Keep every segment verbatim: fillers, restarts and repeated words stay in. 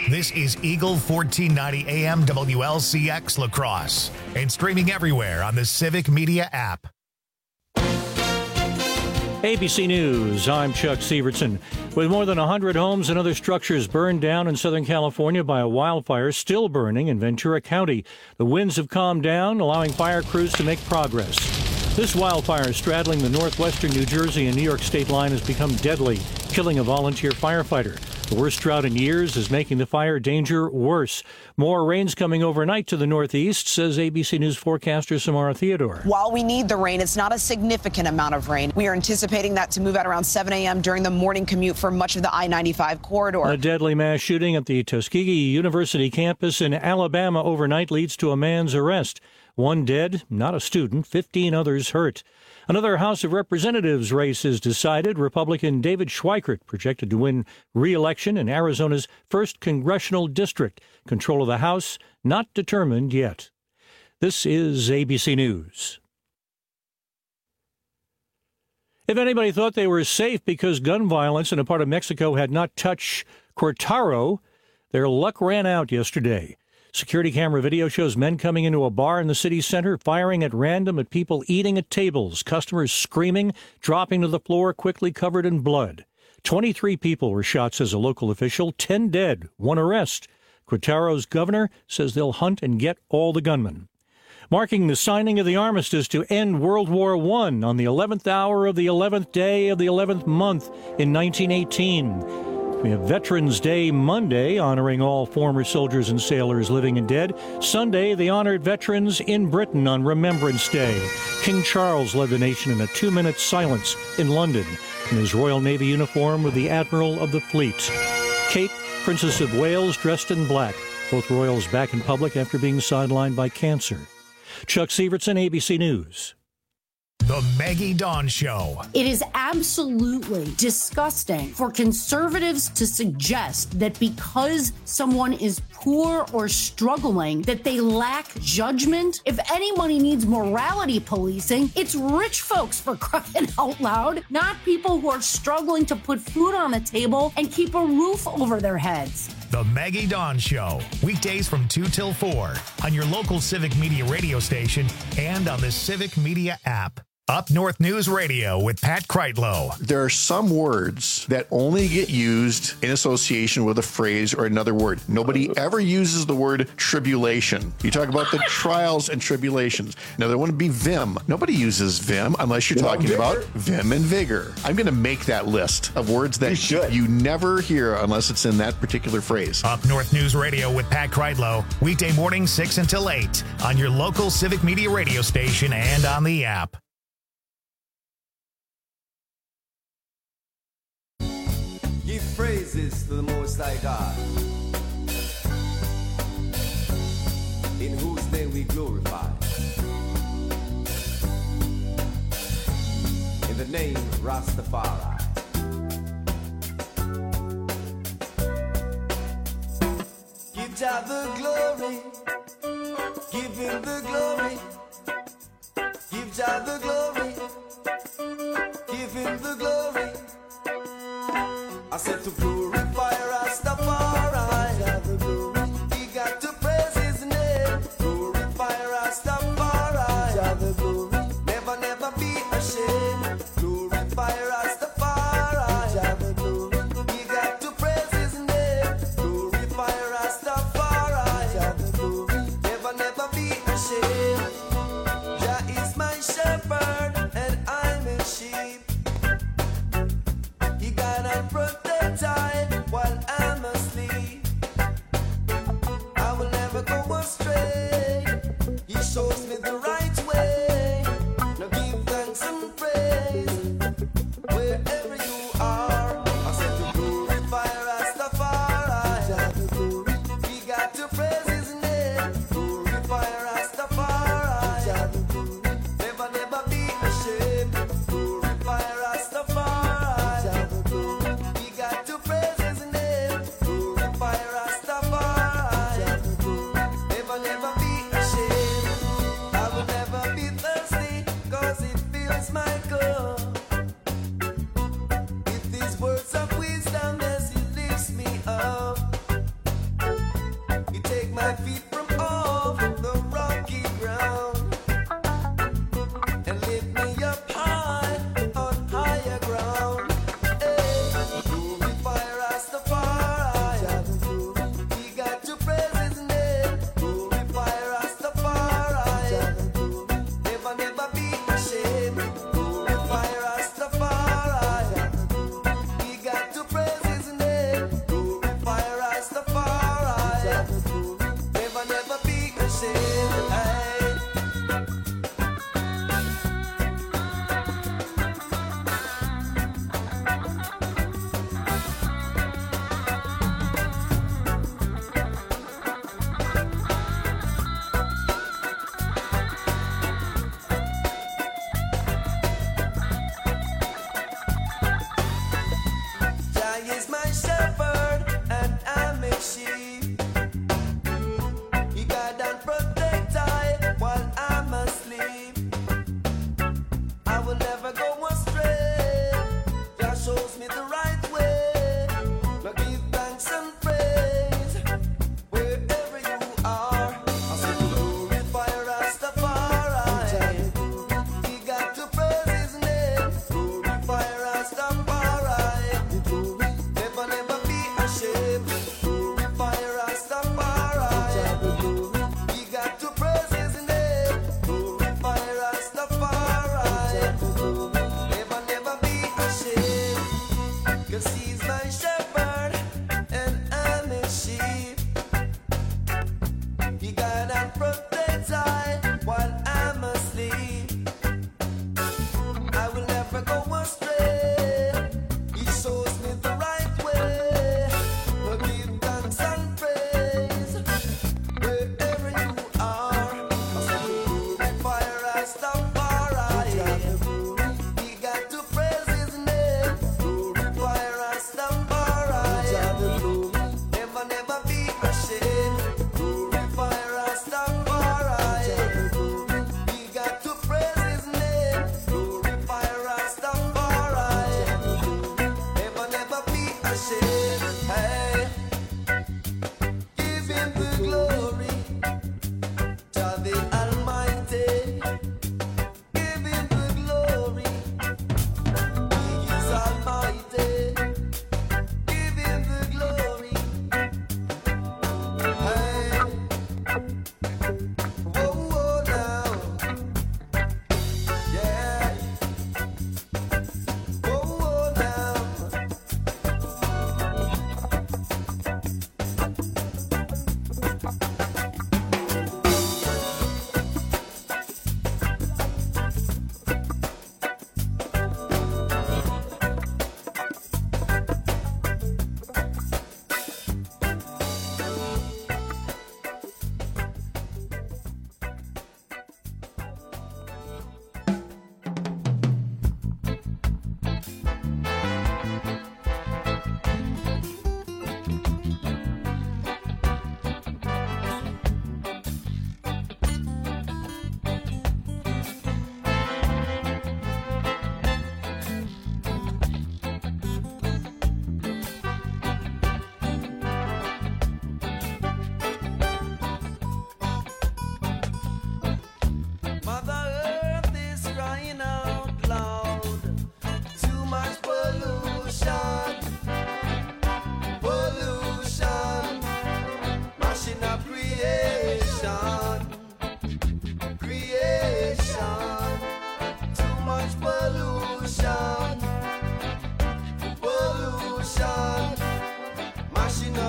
This is Eagle fourteen ninety A M W L C X La Crosse and streaming everywhere on the Civic Media app. A B C News, I'm Chuck Sievertson. With more than one hundred homes and other structures burned down in Southern California by a wildfire still burning in Ventura County, the winds have calmed down, allowing fire crews to make progress. This wildfire straddling the northwestern New Jersey and New York state line has become deadly, killing a volunteer firefighter. The worst drought in years is making the fire danger worse. More rain's coming overnight to the northeast, says A B C News forecaster Samara Theodore. While we need the rain, it's not a significant amount of rain. We are anticipating that to move out around seven a.m. during the morning commute for much of the I ninety-five corridor. A deadly mass shooting at the Tuskegee University campus in Alabama overnight leads to a man's arrest. One dead, not a student, fifteen others hurt. Another House of Representatives race is decided. Republican David Schweikert projected to win re-election in Arizona's first congressional district. Control of the House not determined yet. This is A B C News. If anybody thought they were safe because gun violence in a part of Mexico had not touched Querétaro, their luck ran out yesterday. Security camera video shows men coming into a bar in the city center, firing at random at people eating at tables, customers screaming, dropping to the floor quickly covered in blood. twenty-three people were shot, says a local official, ten dead, one arrest. Querétaro's governor says they'll hunt and get all the gunmen. Marking the signing of the armistice to end World War One on the eleventh hour of the eleventh day of the eleventh month in nineteen eighteen. We have Veterans Day Monday, honoring all former soldiers and sailors living and dead. Sunday, they honored veterans in Britain on Remembrance Day. King Charles led the nation in a two-minute silence in London in his Royal Navy uniform with the Admiral of the Fleet. Kate, Princess of Wales, dressed in black. Both royals back in public after being sidelined by cancer. Chuck Sievertson, A B C News. The Maggie Dawn Show. It is absolutely disgusting for conservatives to suggest that because someone is poor or struggling, that they lack judgment. If anybody needs morality policing, it's rich folks, for crying out loud, not people who are struggling to put food on the table and keep a roof over their heads. The Maggie Dawn Show, weekdays from two till four on your local Civic Media radio station and on the Civic Media app. Up North News Radio with Pat Kreitlow. There are some words that only get used in association with a phrase or another word. Nobody ever uses the word tribulation. You talk about the trials and tribulations. Now, there wouldn't be vim. Nobody uses vim unless you're talking about vim and vigor. I'm going to make that list of words that you, you never hear unless it's in that particular phrase. Up North News Radio with Pat Kreitlow, weekday morning six until eight on your local Civic Media radio station and on the app. Give praises to the Most High God, in whose name we glorify. In the name of Rastafari. Give Jah the glory, give Him the glory, give Jah the glory, give Him the glory. I said to glorify Rastafari, Jah the glory. He got to praise His name. Glorify Rastafari, Jah the glory. Never, never be ashamed. Glorify Rastafari, Jah the glory. He got to praise His name. Glorify Rastafari, Jah the glory. Never, never be ashamed. Jah is my shepherd and I'm His sheep. He guide and protect I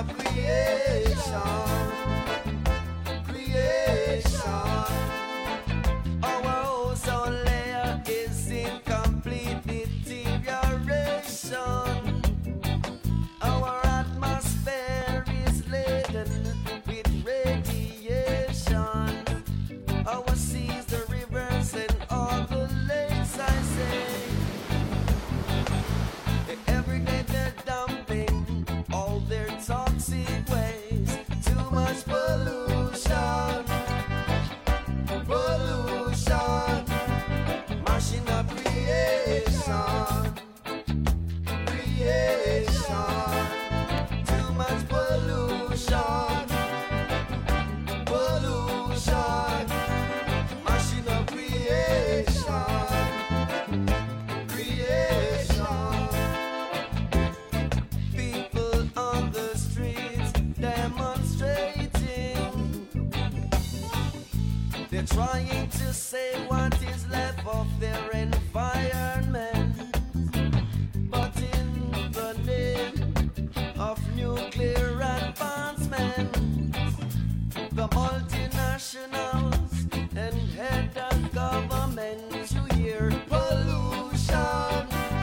Trying to say what is left of their environment, but in the name of nuclear advancement, the multinationals and head of government, you hear pollution,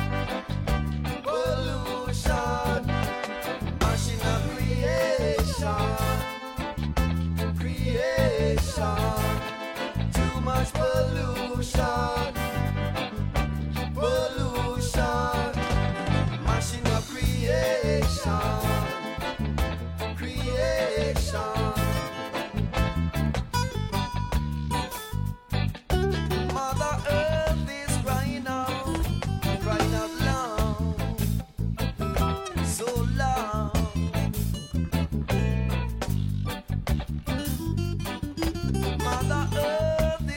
pollution, machine of creation, creation. Much pollution, pollution, machine of creation, creation. Mother Earth is crying out, crying out loud, so loud. Mother Earth.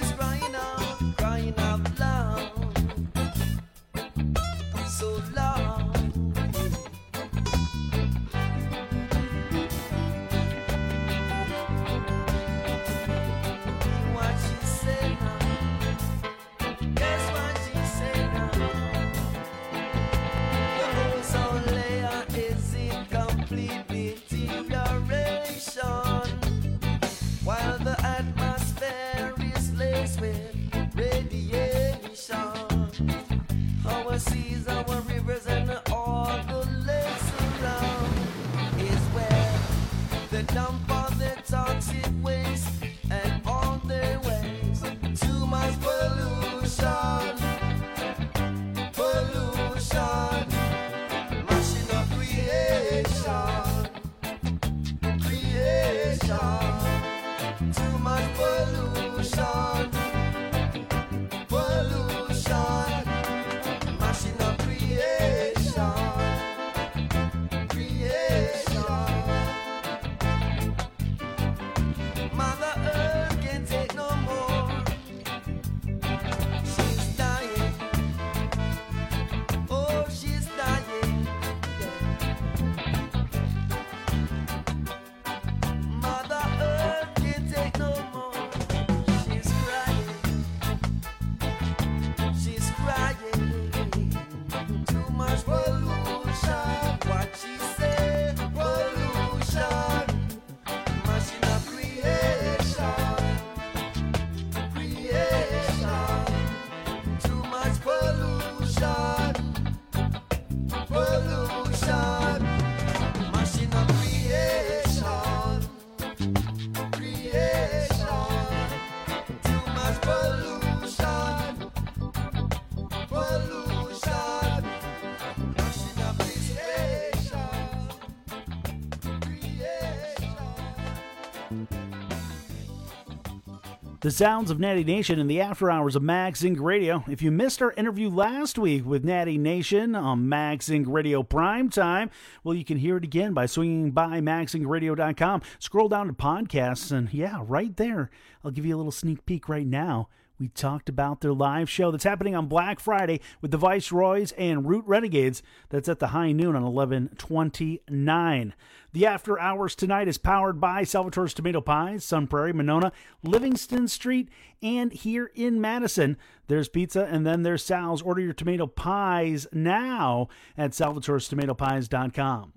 The sounds of Natty Nation in the after hours of MagZing Radio. If you missed our interview last week with Natty Nation on MagZing Radio Primetime, well, you can hear it again by swinging by mag zing radio dot com. Scroll down to podcasts, and yeah, right there, I'll give you a little sneak peek right now. We talked about their live show that's happening on Black Friday with the Viceroys and Root Renegades. That's at the high noon on eleven twenty-nine. The After Hours tonight is powered by Salvatore's Tomato Pies, Sun Prairie, Monona, Livingston Street, and here in Madison. There's pizza, and then there's Sal's. Order your tomato pies now at salvatores tomato pies dot com.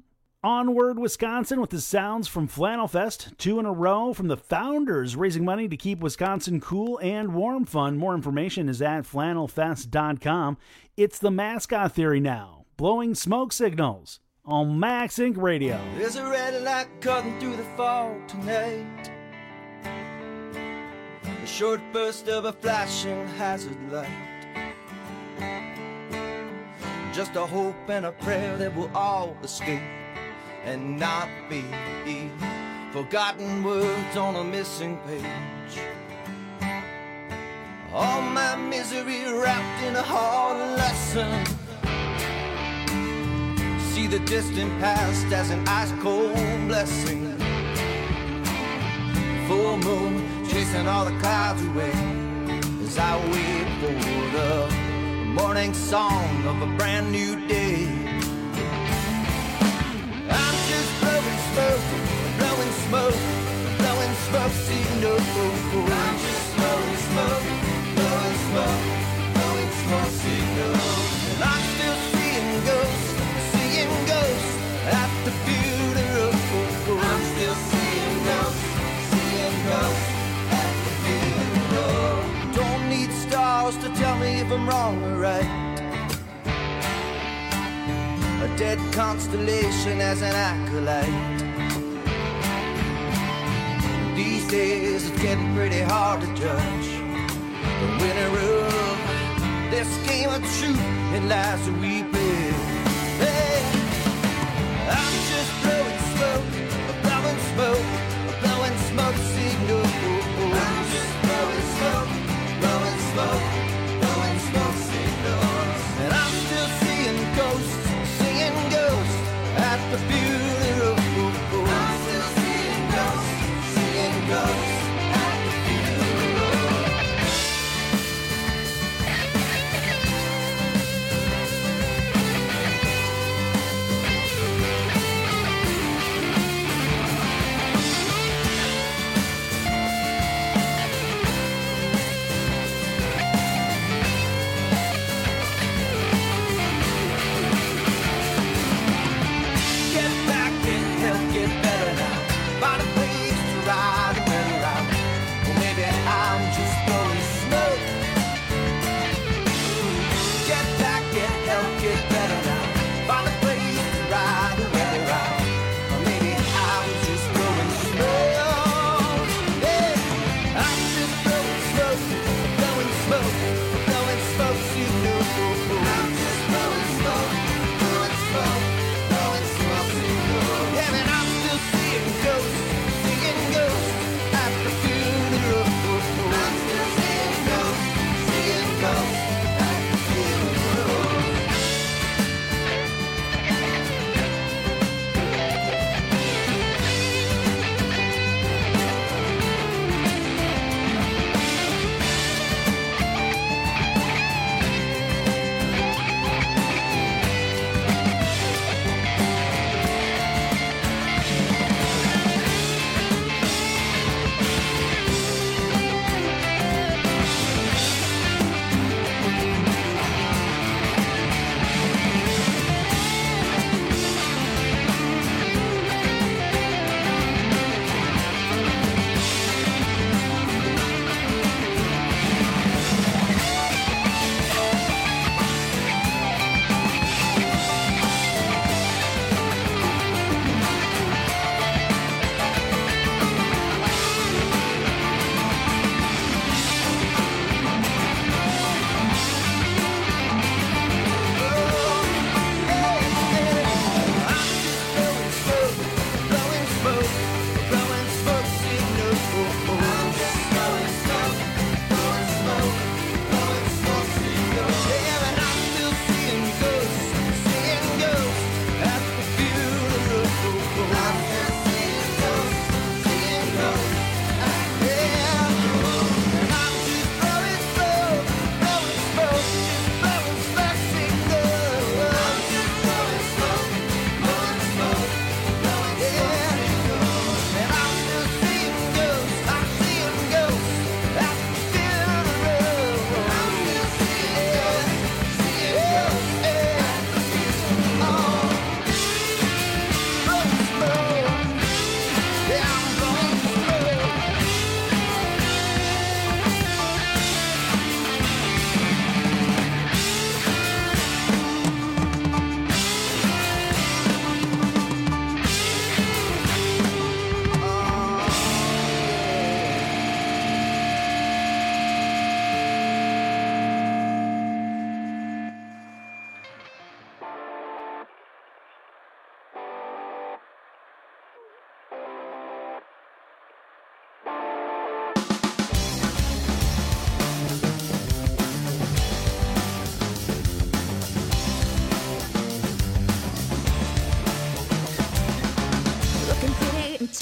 Onward, Wisconsin, with the sounds from Flannel Fest. Two in a row from the founders, raising money to keep Wisconsin cool and warm fun. More information is at flannel fest dot com. It's the mascot theory now. Blowing smoke signals on Max Inc Radio. There's a red light cutting through the fog tonight. A short burst of a flashing hazard light. Just a hope and a prayer that we'll all escape and not be forgotten words on a missing page. All my misery wrapped in a hard lesson. See the distant past as an ice-cold blessing. Full moon chasing all the clouds away as I wait for the morning song of a brand new day. I'm just blowing smoke, blowing smoke, blowing smoke, see no I'm just blowing smoke, blowing smoke, blowing smoke, see no and I'm still seeing ghosts, seeing ghosts at the funeral. I'm still seeing ghosts, seeing ghosts at the funeral. Don't need stars to tell me if I'm wrong or right. A dead constellation as an acolyte. These days it's getting pretty hard to judge the winner of this game of truth and lies that we play. Hey, I'm just blowing smoke, blowing smoke, blowing smoke signals. I'm just blowing smoke, blowing smoke, blowing smoke signals. And I'm still seeing ghosts, seeing ghosts at the funeral. I'm still seeing ghosts, seeing ghosts at the funeral.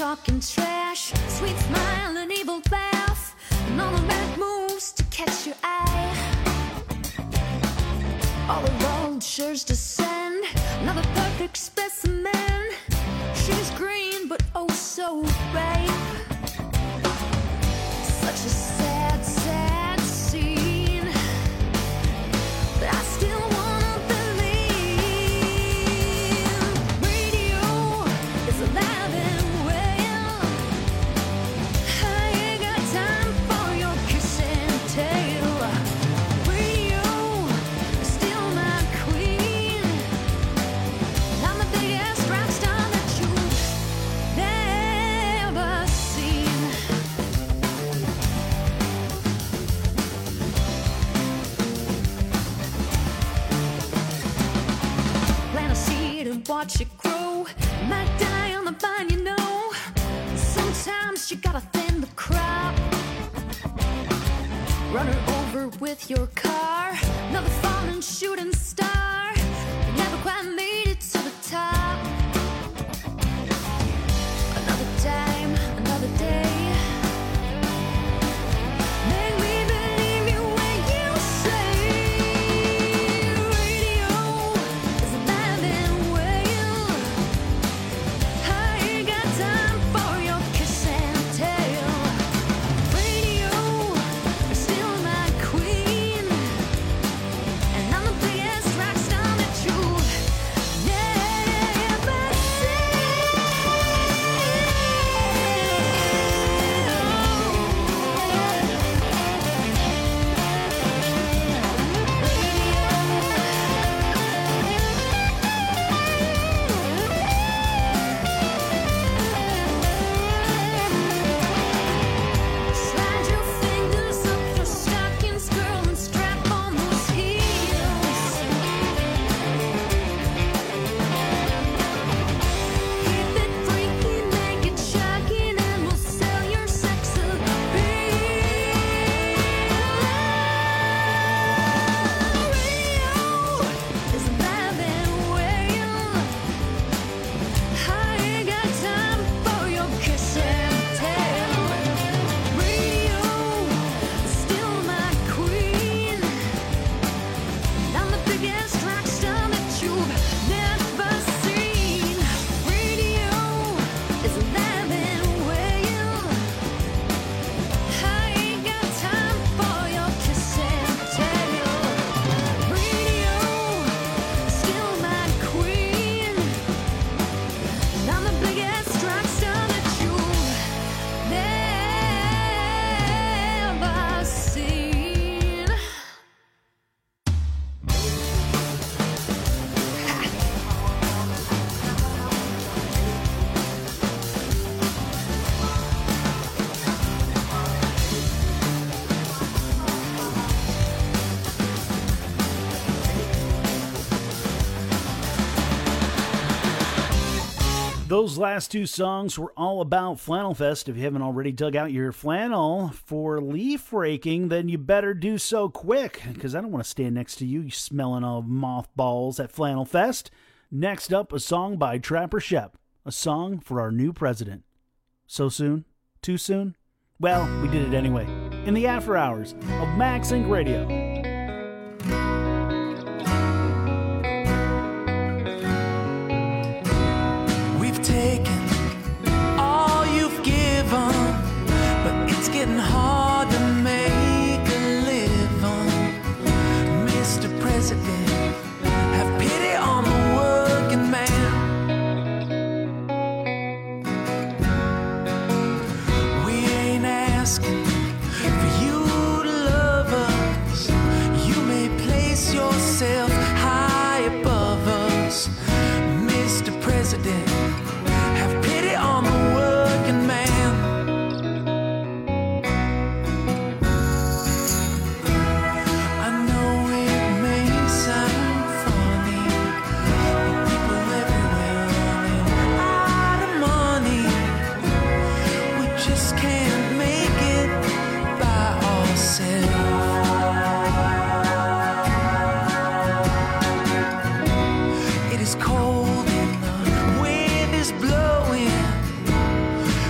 talking trash, sweet smile and evil laugh, and all the right moves to catch your eye. All the vultures descend, another perfect specimen. She's green but oh so ripe. Such a sad, sad scene, but I still wanna believe. Radio is alive and well. I ain't got time for your kiss and tell. Radio is still my queen. I'm the biggest rock star that you've never seen. Plant a seed and watch it grow. Might die on the vine, you know. Sometimes you gotta thin the crop. Run her over with your car. Another fallen shooting star. You never quite made it to the top. Another time, another day. Make me believe you when you say radio is alive and well. I ain't got time for your kiss and tell. Radio is still my queen, and I'm the biggest rock star that you've never Slide your fingers up your stockings, girl, and strap on those heels. Keep it freaky, make it shocking, and we'll sell your sex appeal. Radio is alive and well. I ain't got time for your kiss and tell. Radio is still my queen, and I'm the biggest rock star that you've never seen. Radio is alive and well. I ain't got time for your kiss and tell. Radio is still my queen, and I'm the biggest rock star that you've never seen. Those last two songs were all about Flannel Fest. If you haven't already dug out your flannel for leaf raking, then you better do so quick, because I don't want to stand next to you, you smelling of mothballs at Flannel Fest. Next up, a song by Trapper Shep, a song for our new president. So soon? Too soon? Well, we did it anyway. In the after hours of MagSync Radio. We've taken all you've given, but it's getting hard to make a living. Mister President, have pity on the working man. We ain't asking for you to love us. You may place yourself high above us. Mister President, have pity on the working man. I know it may sound funny, but people everywhere running out of money. We just can't make it by ourselves. It is cold and the wind is blowing.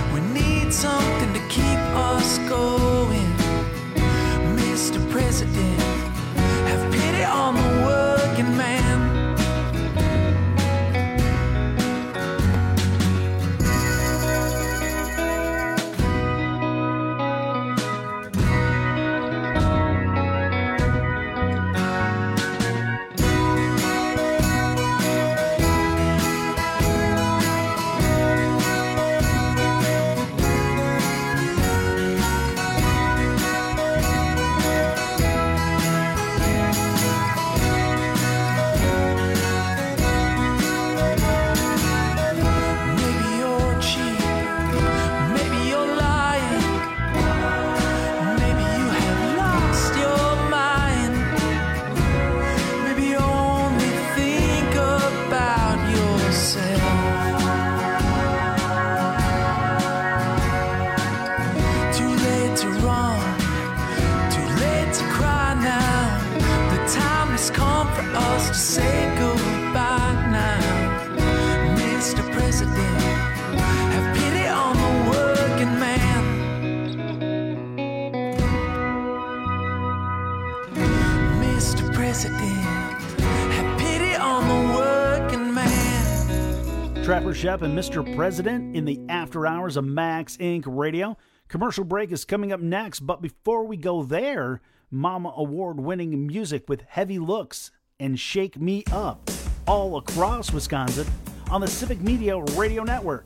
Pepper Shep and Mister President in the after hours of Max Incorporated. Radio. Commercial break is coming up next, but before we go there, Mama Award-winning music with Heavy Looks and Shake Me Up all across Wisconsin on the Civic Media Radio Network.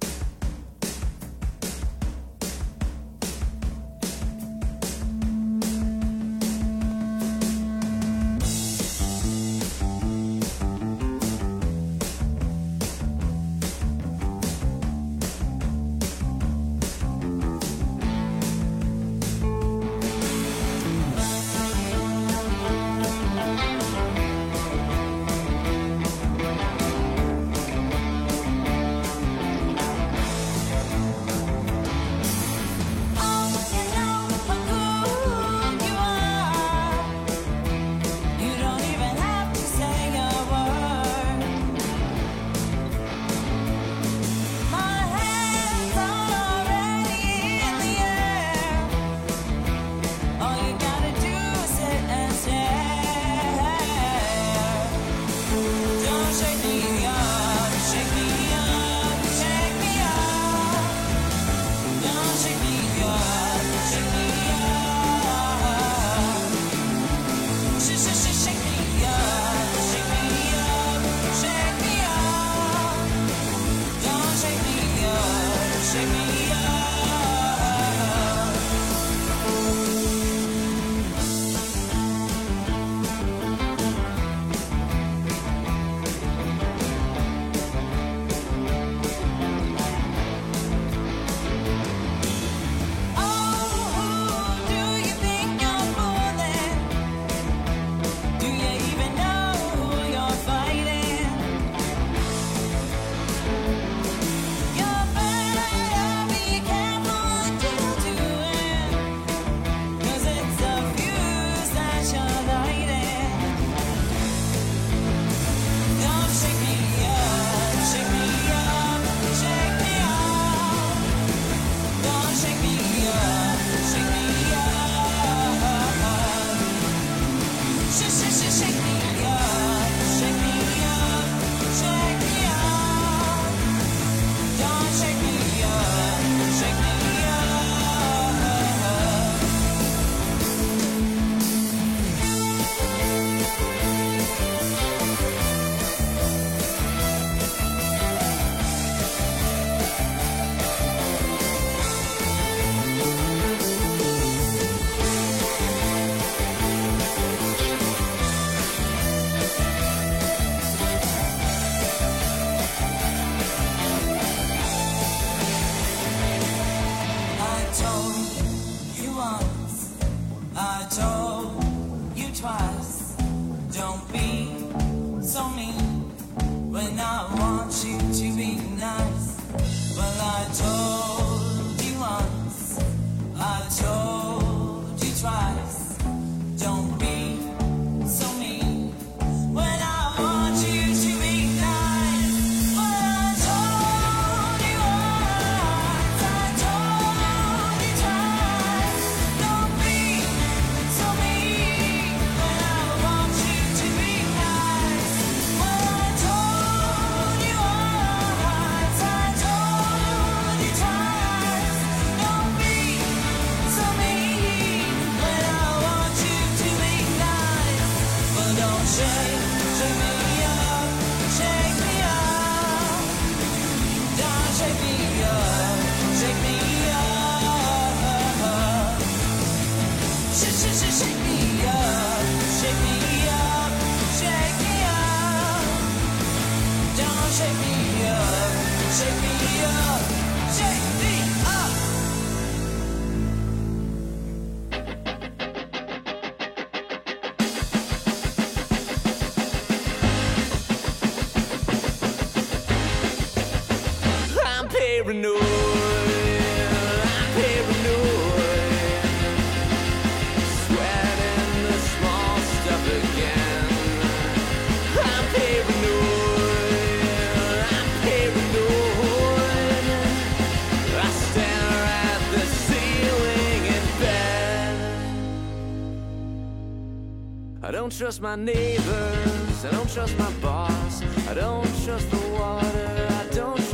I don't trust my neighbors, I don't trust my boss, I don't trust the water, I don't trust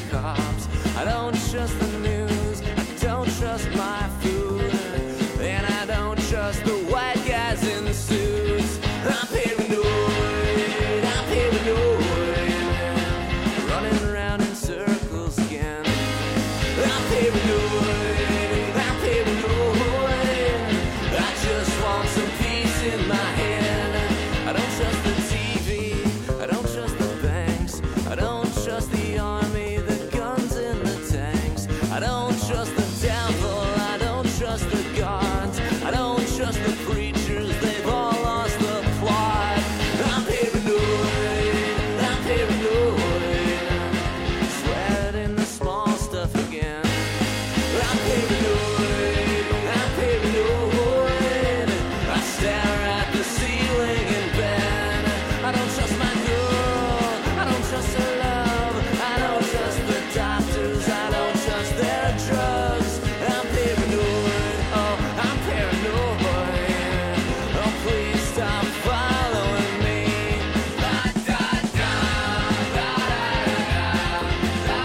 cops. I don't trust the news. I don't trust my food. And I don't trust the white guys in the suits. I'm paranoid. I'm paranoid. Running around in circles again. I'm paranoid. I'm paranoid. I just want some peace in my head. I don't trust the T V. I don't trust the banks. I don't trust the army, the guns and the tanks. I don't trust the devil. I don't trust the gods. I don't trust the preachers. They've all lost the plot. I'm paranoid. I'm paranoid. Sweating the small stuff again. I'm paranoid. I'm paranoid. I stare at the ceiling in bed. I don't trust my girl. I don't trust her love. I don't trust the doctors. I don't trust their drugs. I'm paranoid. Oh, I'm paranoid. Oh, please stop following me. Da, da, da, da, da, da,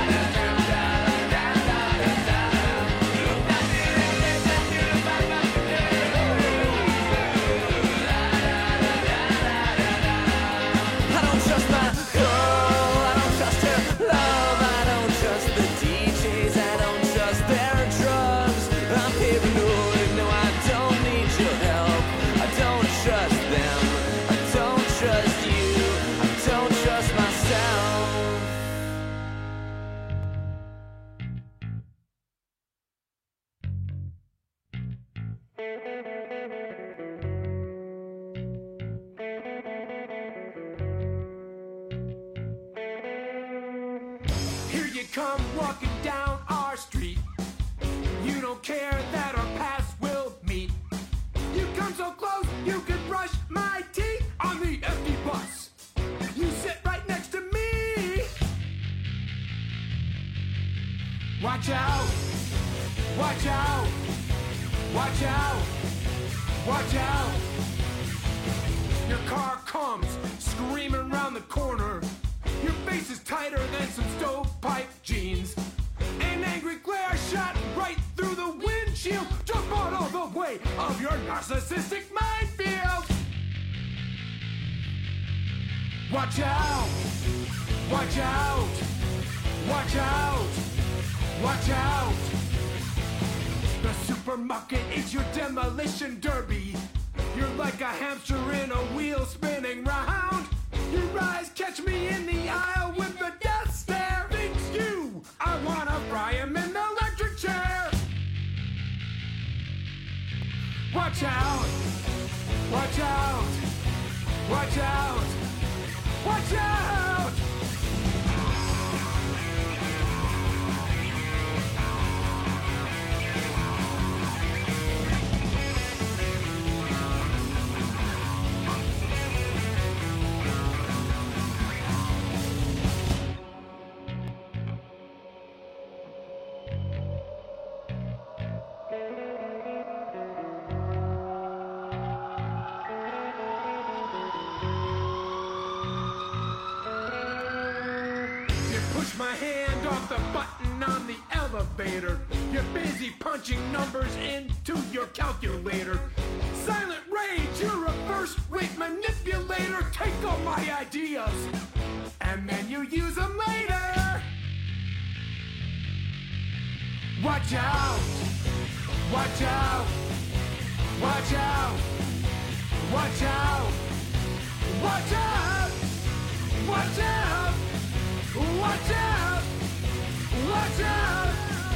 I don't trust my girl, I don't trust her love, I don't trust the D Js, I don't trust their drugs. I'm paranoid, no, I don't need your help. I don't trust them, I don't trust you, I don't trust myself. Here you come walking down our street. You don't care that our paths will meet. You come so close, you could brush my teeth on the empty bus. You sit right next to me. Watch out, watch out, watch out, watch out. Your car comes screaming around the corner. Your face is tighter than some stovepipe jeans. An angry glare shot right through the windshield. Jump out of the way of your narcissistic minefield. Watch out, watch out, watch out, watch out. The supermarket is your demolition derby. You're like a hamster in a wheel spinning round. Your eyes catch me in the aisle with the death stare. Thinks you, I wanna fry him in the electric chair. Watch out, watch out, watch out, watch out. My hand off the button on the elevator. You're busy punching numbers into your calculator. Silent rage, you're a first-rate manipulator. Take all my ideas, and then you use them later. Watch out, watch out, watch out, watch out, watch out, watch out. Watch out! Watch out!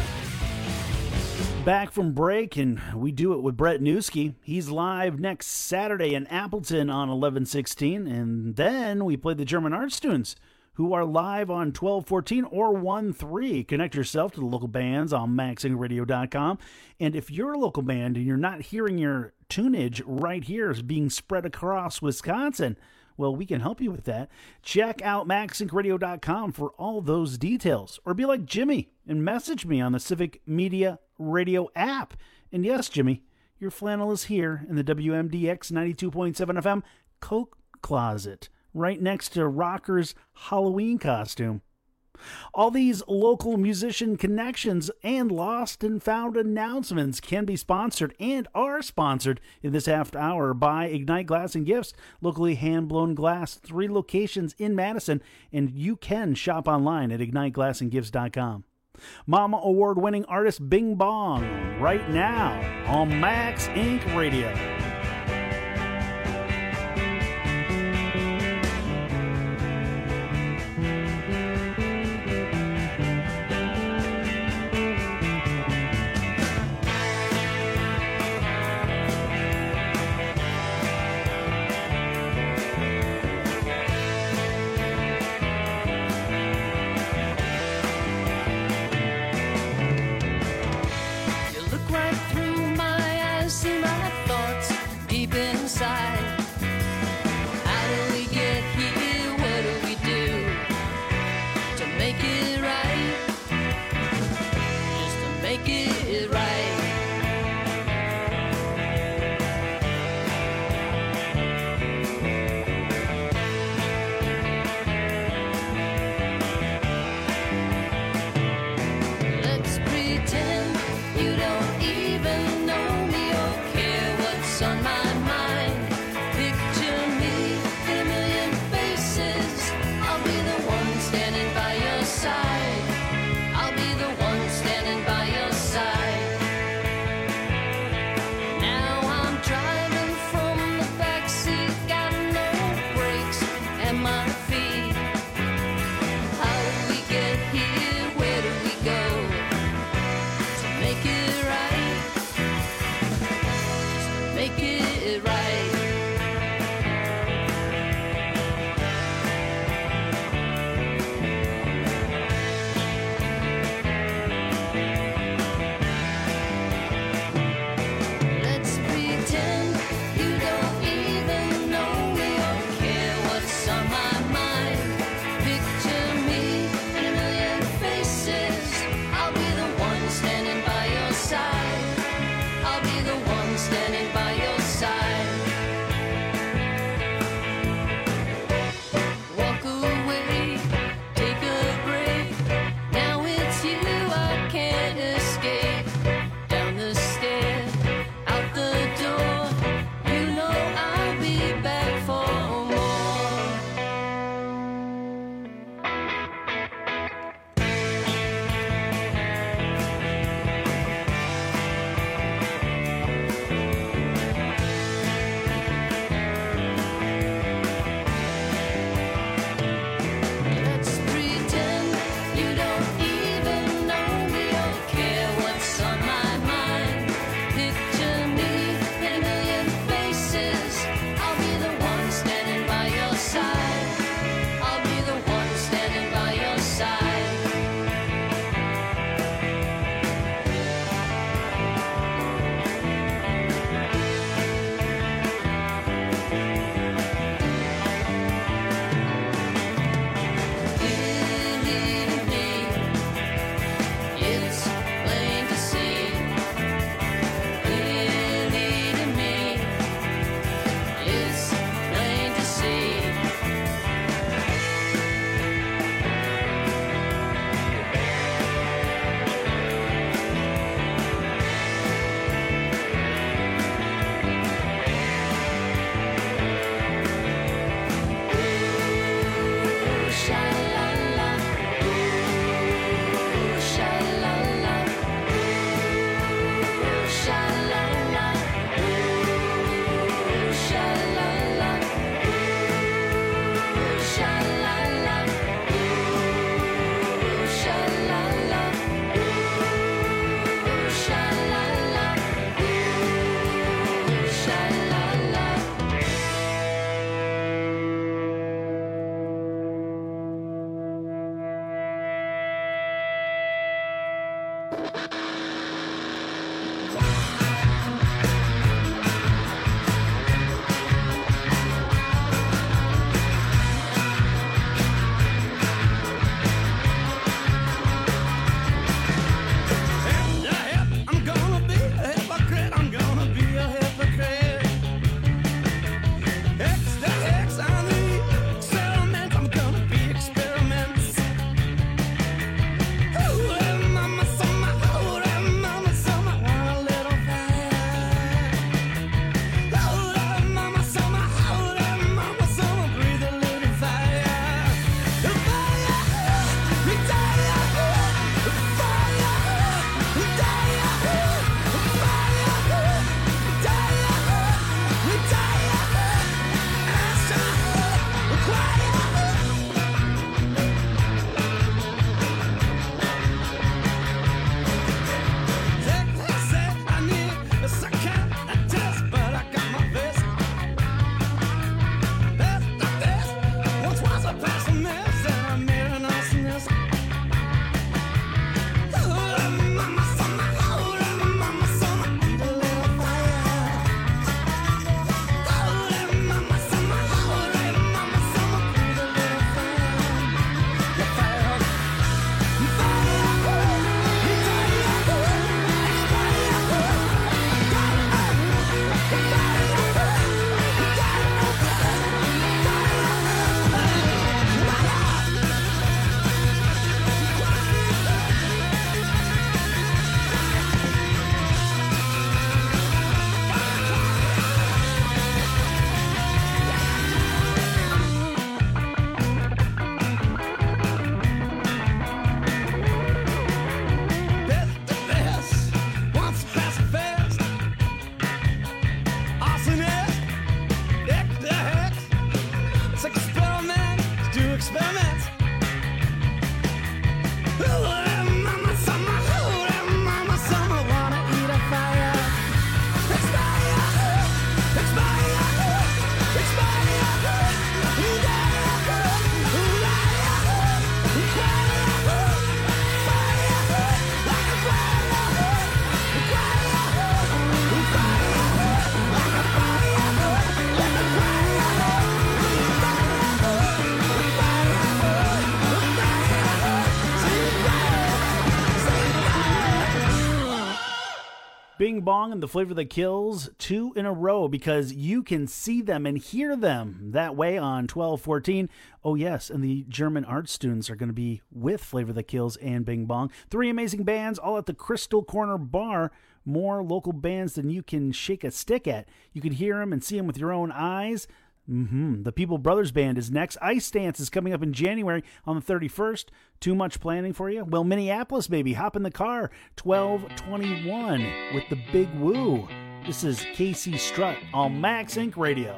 Back from break, and we do it with Brett Newski. He's live next Saturday in Appleton on eleven sixteen, and then we play the German Art Students, who are live on twelve fourteen or one three. Connect yourself to the local bands on maxing radio dot com, and if you're a local band and you're not hearing your tunage right here is being spread across Wisconsin, well, we can help you with that. Check out maxing radio dot com for all those details. Or be like Jimmy and message me on the Civic Media Radio app. And yes, Jimmy, your flannel is here in the W M D X ninety-two point seven F M coat closet, right next to Rocker's Halloween costume. All these local musician connections and lost and found announcements can be sponsored and are sponsored in this half hour by Ignite Glass and Gifts, locally hand-blown glass, three locations in Madison, and you can shop online at ignite glass and gifts dot com. Mama Award-winning artist Bing Bong, right now on Max Incorporated. Radio. I'll be the one standing by your side. Bing Bong and the Flavor That Kills, two in a row, because you can see them and hear them that way on twelve fourteen. Oh, yes, and the German art students are going to be with Flavor That Kills and Bing Bong. Three amazing bands, all at the Crystal Corner Bar. More local bands than you can shake a stick at. You can hear them and see them with your own eyes. Mm-hmm. The People Brothers Band is next. Ice Dance is coming up in January on the thirty-first. Too much planning for you? Well, Minneapolis, baby. Hop in the car. twelve twenty-one with the Big Woo. This is Casey Strutt on Max Inc Radio.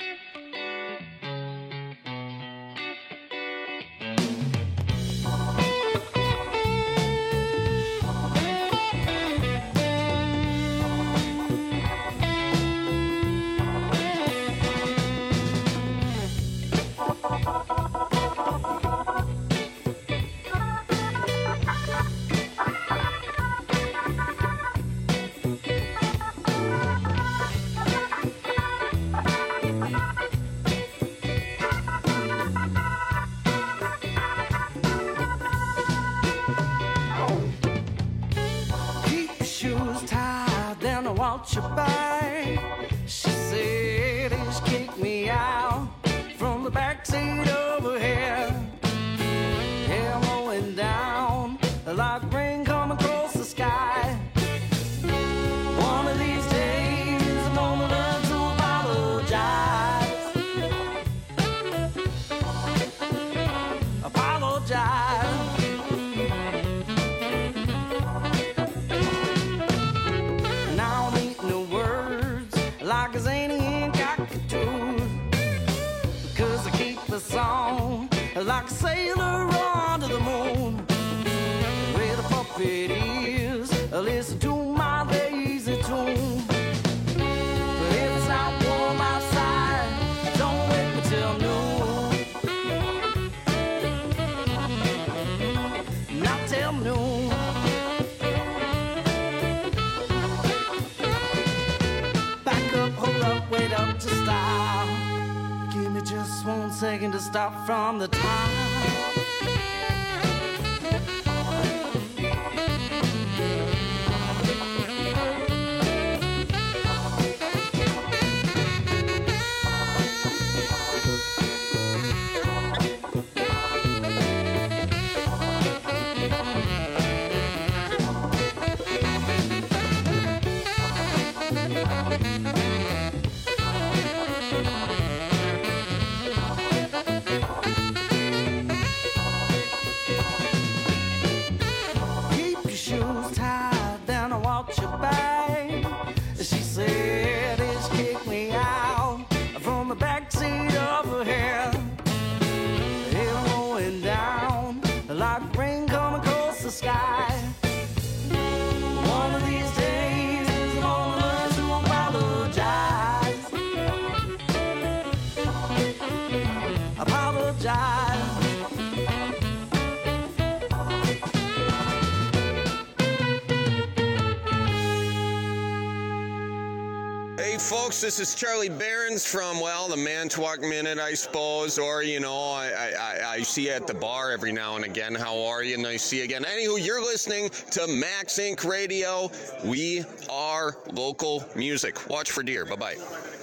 want you back. She said he's kicked me out from the backseat over here. Yeah, I'm rolling down like rain coming across the sky. One of these days I'm gonna learn to apologize. Apologize. Now I'm eating the words like a zany and cockatoo, because I keep the song like a sailor under the moon. Where the puppet is, listen to my lazy tune. But if it's not warm outside, don't wake me till noon. Not till noon. Back up, hold up, wait up to stop. Give me just one second to stop from the top. Keep your shoes tied, then I watch your back. She said it's kicked me out from the backseat of her hair. It's rolling down like rain coming across the sky. One of these days I'm gonna learn to apologize. Apologize. Hey folks, this is Charlie Behrens from, well, the Manitowoc Minute, I suppose, or, you know, I, I, I see you at the bar every now and again. How are you? Nice to see you again. Anywho, you're listening to Max Inc Radio. We are local music. Watch for deer. Bye-bye.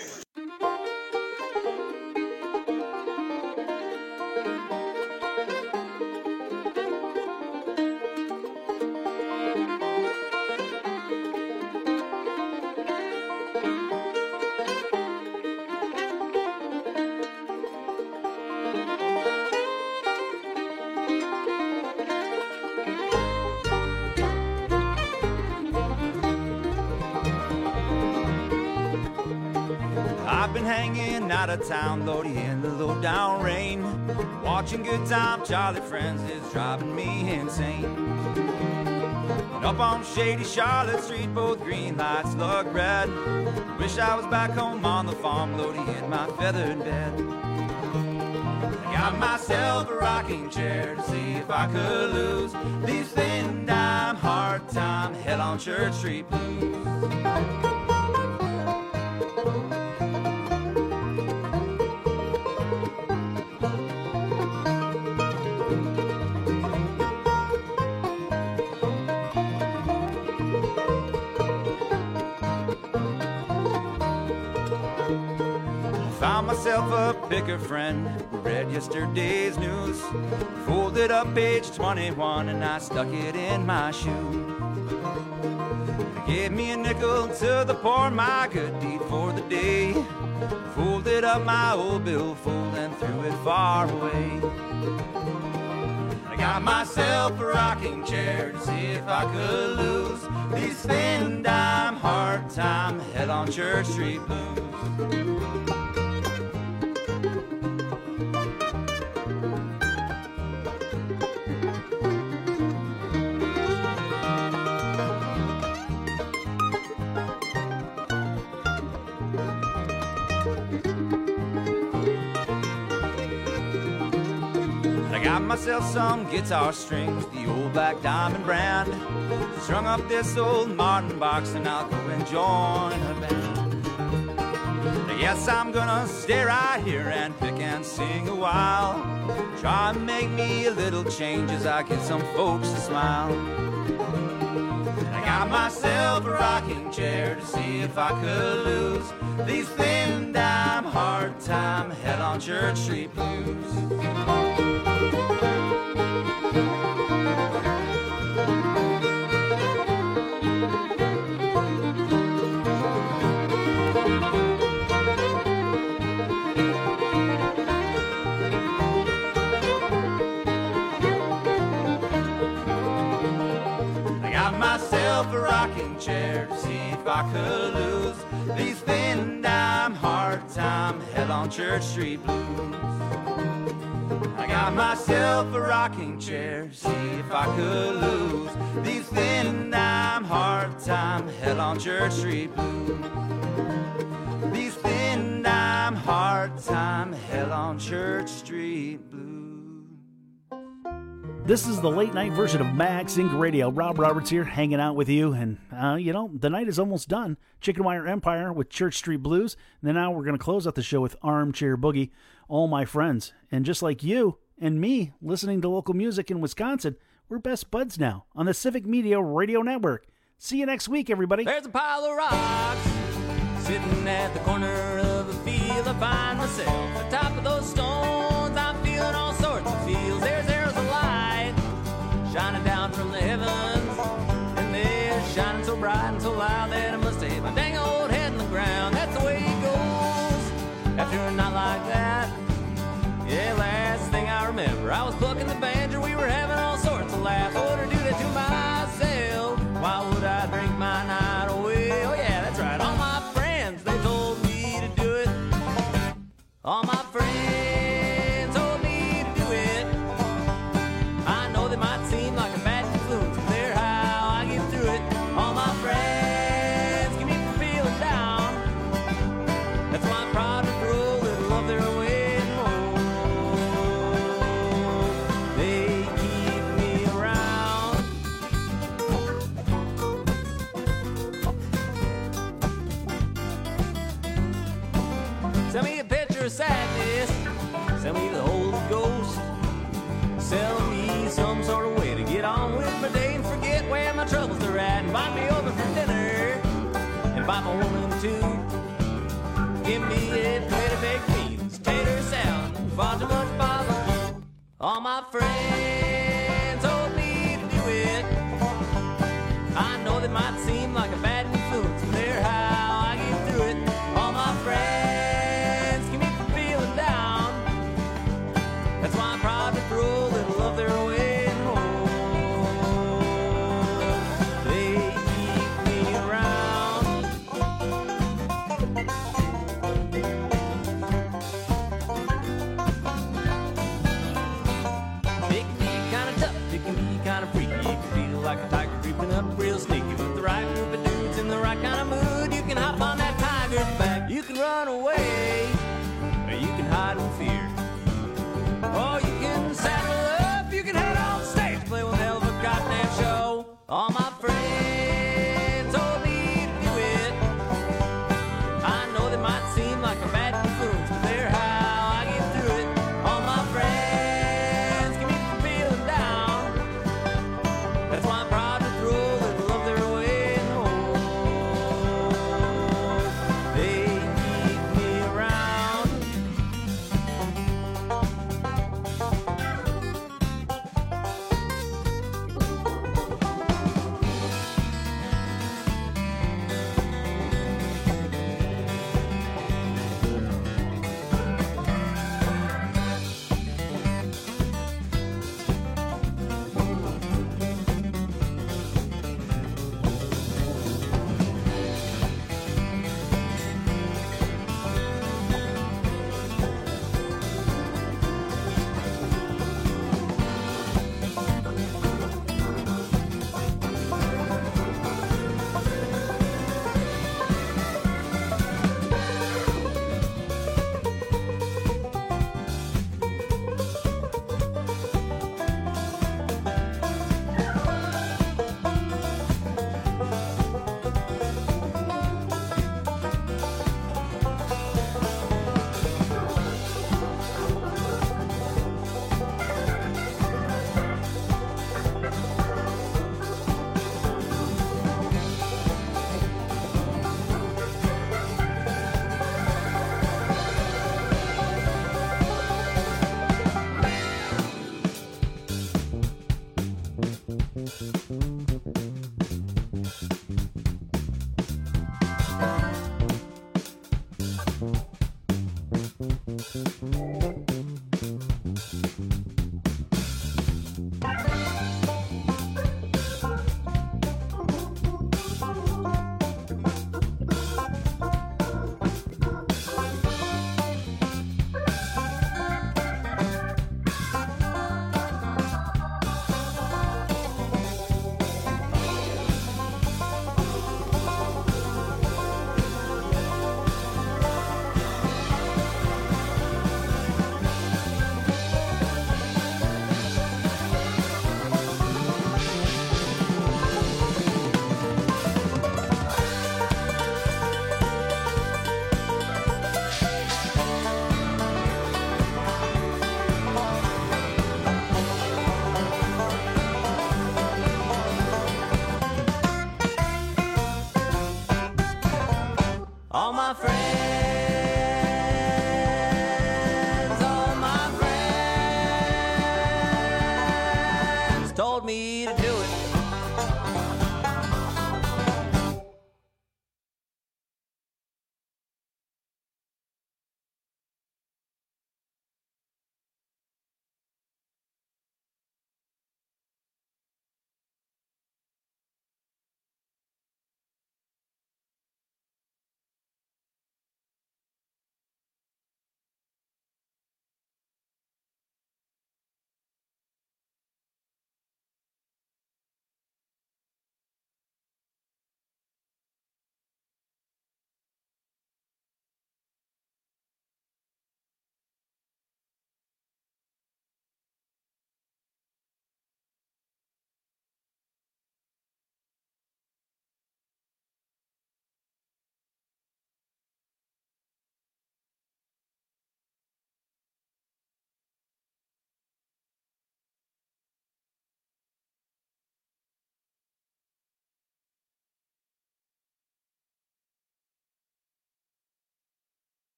I've been hanging out of town, Lordy, in the low down rain. Watching Good Time Charlie Friends is driving me insane. And up on shady Charlotte Street, both green lights look red. Wish I was back home on the farm, Lordy, in my feathered bed. I got myself a rocking chair to see if I could lose these thin dime, hard time, hell on Church Street blues. myself a picker friend who read yesterday's news. Folded up page twenty-one and I stuck it in my shoe. They gave me a nickel to the poor, my good deed for the day. Folded up my old billfold and threw it far away. I got myself a rocking chair to see if I could lose these thin dime, hard time, head on Church Street blues. Got myself some guitar strings, the old black diamond brand. Strung up this old Martin box and I'll go and join a band. Yes, I'm gonna stay right here and pick and sing a while. Try and make me a little change as I get some folks to smile. I got myself a rocking chair to see if I could lose these thin dime, hard time, head on Church Street blues. A rocking chair to see if I could lose these thin dime, hard time, head on Church Street blues. I got myself a rocking chair to see if I could lose these thin dime, hard time, head on Church Street blues. These thin dime, hard time, hell on Church Street blues. This is the late night version of Max Inc Radio. Rob Roberts here, hanging out with you, and uh, you know the night is almost done. Chicken Wire Empire with Church Street Blues. And then now we're going to close out the show with Armchair Boogie. All my friends, and just like you and me, listening to local music in Wisconsin, we're best buds now on the Civic Media Radio Network. See you next week, everybody. There's a pile of rocks sitting at the corner of a field. I find myself at the top of those stones. I'm feeling all sorts of feels. There's there's a light shining down from the heavens, and they're shining so bright and so loud that I must hit my dang old head in the ground. That's the way it goes after a night like that. Yeah, last thing I remember, I was plucking the banjo. We were having all sorts of laughs. I would do that to myself. Why would I drink my night away? Oh yeah, that's right. All my friends, they told me to do it. All my friends told me to do it. I know they might seem like a bad influence, but they're how I get through it. All my friends keep me from feeling down. That's why I'm proud to throw a little of their way home. They keep me around. Send me a picture of sadness. Send me the Holy Ghost. Sell me some sort of way to get on with my day and forget where my troubles are at. Invite me over for dinner. Invite my woman too. Give me a plate of baked beans, tater salad, far too much barbecue. All my friends told me to do it. I know they might seem like a bad influence, but they're how I get through it. All my friends keep me from feeling down. That's why I'm proud to throw a little of their way home. They keep me around. It can be kind of tough, it can be kind of freaky. It can feel like a tiger creeping up real sneaky. With the right group of dudes in the right kind of mood, you can hop on that tiger's back. You can run away, or you can hide in fear. Or you can saddle up, you can head on stage, play one hell of a goddamn show. All my friends told me to do it. I know they might seem like a bad influence, but they're how I get through it. All my friends keep me from feeling down. That's why I'm proud to throw a little of their way home.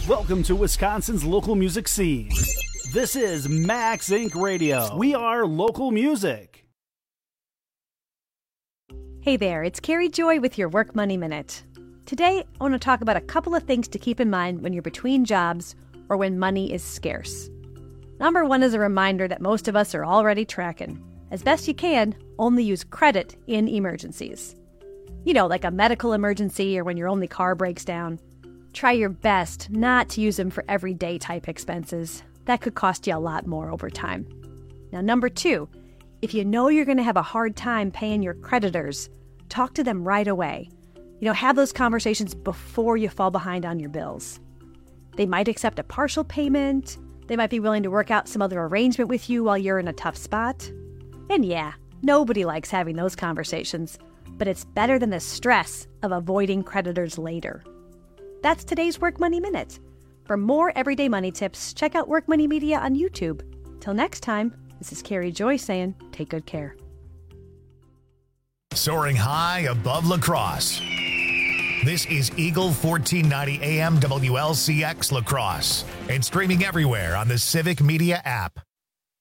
Welcome to Wisconsin's local music scene. This is Max Incorporated. Radio. We are local music. Hey there, it's Carrie Joy with your Work Money Minute. Today, I want to talk about a couple of things to keep in mind when you're between jobs or when money is scarce. Number one is a reminder that most of us are already tracking. As best you can, only use credit in emergencies. You know, like a medical emergency or when your only car breaks down. Try your best not to use them for everyday type expenses. That could cost you a lot more over time. Now, number two, if you know you're going to have a hard time paying your creditors, talk to them right away. You know, have those conversations before you fall behind on your bills. They might accept a partial payment. They might be willing to work out some other arrangement with you while you're in a tough spot. And yeah, nobody likes having those conversations, but it's better than the stress of avoiding creditors later. That's today's Work Money Minute. For more everyday money tips, check out Work Money Media on YouTube. Till next time, this is Carrie Joy saying, take good care. Soaring high above La Crosse. This is Eagle fourteen ninety A M W L C X La Crosse and streaming everywhere on the Civic Media app.